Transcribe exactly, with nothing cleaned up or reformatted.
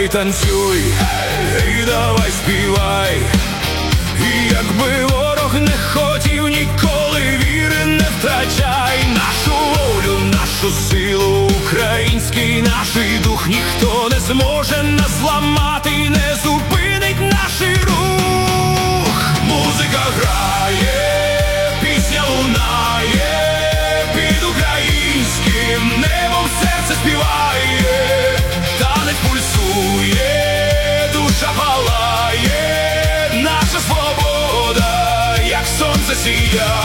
давай танцюй, і давай співай. І якби ворог не хотів, ніколи віри не втрачай. Нашу волю, нашу силу, український наш дух ніхто не зможе нас зламати, не зупинить наш рух. Музика грає, пісня лунає, під українським небом серце співає. Танець пульсує, душа палає, наша свобода, як сонце сіяє.